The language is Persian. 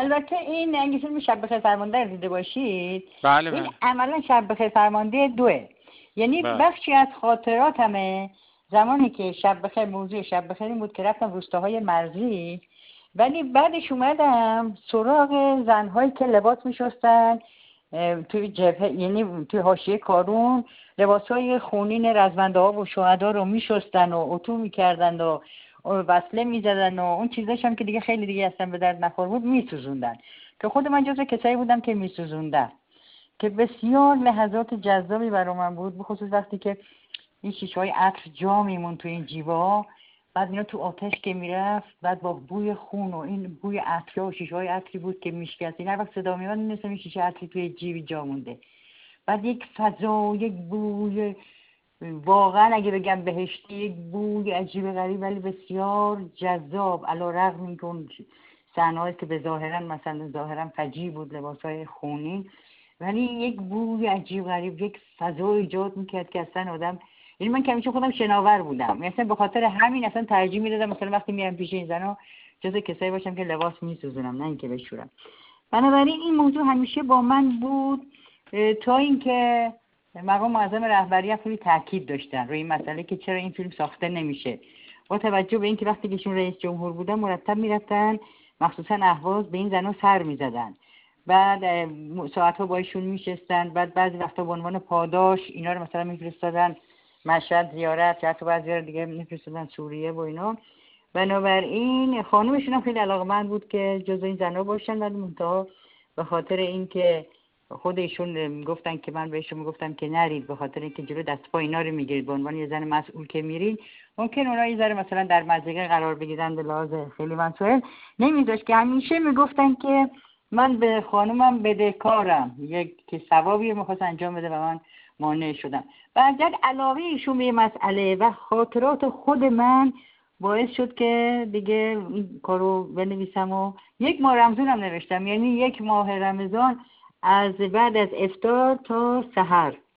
البته این اگه فیلم شب بخیر فرمانده رو دیده باشید، بله این بله عملا شب بخیر فرمانده دوه، یعنی بله. بخشی از خاطراتمه زمانی که شب بخیر، موضوع شب بخیر این بود که رفتم روستاهای مرزی، ولی بعدش اومدم سراغ زنهایی که لباس میشستن توی جبهه، یعنی توی حاشیه کارون لباسهای خونین رزمنده ها و شهدا رو میشستن و اتو میکردن و وصله میزدن و اون چیزاش هم که دیگه خیلی دیگه اصلا به درد نخور بود میسوزوندن، که خود من جزو کسایی بودم که میسوزوندن، که بسیار لحظات جذابی برای من بود، به خصوص وقتی که این شیشه‌های عطر جا میمون تو این جیبا، بعد اینا تو آتش که میرفت، بعد با بوی خون و این بوی عطر و شیشه‌های عطری بود که میشکست، این هر وقت صدا میاد می‌دونستم این شیشه عطری توی جیبی جا مونده. بعد یک فضا، یک بوی، واقعا اگه بگم بهشتی، یک بوی عجیب غریب ولی بسیار جذاب، علی‌رغم اینکه اون صحنه‌ای که به ظاهرا مثلا ظاهرا فجیع بود، لباس‌های خونین، ولی یک بوی عجیب غریب، یک فضا ایجاد میکرد که اصلا آدم، یعنی من کمیشه خودم شناور بودم، مثلا به خاطر همین اصلا ترجیح میدادم مثلا وقتی میرم پیش این زنا جز کسایی باشم که لباس میسوزونم نه اینکه بشورم. بنابراین این موضوع همیشه با من بود، تا اینکه مقام معظم رهبری خیلی تاکید داشتن روی این مسئله که چرا این فیلم ساخته نمیشه، با توجه به اینکه وقتی که ایشون رئیس جمهور بودن مرتب میرفتن مخصوصا اهواز به این زنا سر میزدن، بعد ساعت‌ها با ایشون میشستن، بعد بعضی وقتا به عنوان پاداش اینا رو مثلا میفرستادن مشهد زیارت، یا حتی بعضی دیگه میفرستادن سوریه و اینا. بنابراین خانومشون هم خیلی علاقه‌مند بود که جزو این زنا باشن، ولی منتها به خاطر اینکه خود ایشون گفتن که من بهشون میگفتم که نرید، به خاطر اینکه جلو دست پا اینا رو میگیرید، به عنوان یه زن مسئول که میرین ممکن اونها یه ذره مثلا در مزیقه قرار بگیرن، به لحاظ خیلی مسائل نمیذاشت، که همیشه میگفتن که من به خانومم بدهکارم، یک که ثوابی میخواست انجام بده و من مانع شدم. بعد علاقه ایشون به مسئله و خاطرات خود من باعث شد که دیگه این کارو بنویسم و 1 ماه رمضان هم نوشتم، یعنی 1 ماه رمضان از بعد از افطار تا سحر